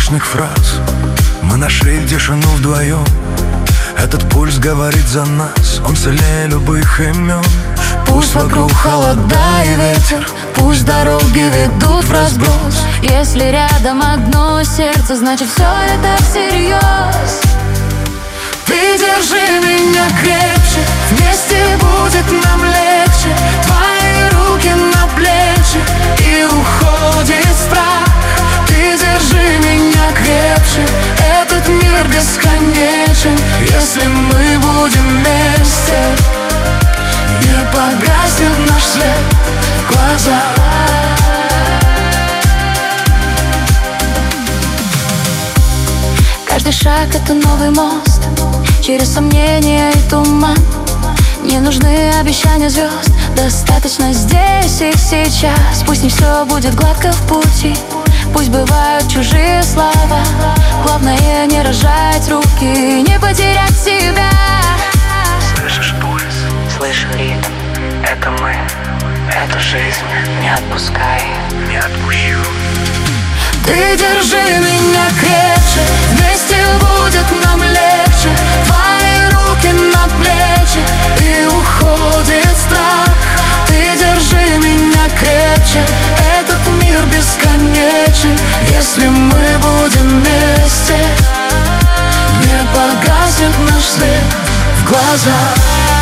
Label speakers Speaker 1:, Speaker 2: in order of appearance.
Speaker 1: слышных фраз мы нашли тишину вдвоем. Этот пульс говорит за нас, он сильнее любых имен.
Speaker 2: Пусть вокруг холода и ветер, пусть дороги ведут в разброс. Если рядом одно сердце, значит все это всерьез. Ты держи меня крепче, вместе будет нам легче. Твои руки на плечи, и уходит страх. Ты держи меня крепче, этот мир бесконечен. Если мы будем вместе, не погаснет наш свет в глазах. Каждый шаг — это новый мост через сомнения и туман. Не нужны обещания звезд, достаточно здесь и сейчас. Пусть не все будет гладко в пути, пусть бывают чужие слова. Главное не разжать руки, не потерять себя.
Speaker 3: Слышишь пульс, слышу ритм. Это мы, это жизнь. Не отпускай, не отпущу.
Speaker 2: Ты держи меня крепче, вместе будет нам легче. Твои руки на плечи, и уходит страх. Ты держи меня крепче, этот мир бесконечен. Если мы будем вместе, не погаснет наш свет в глазах.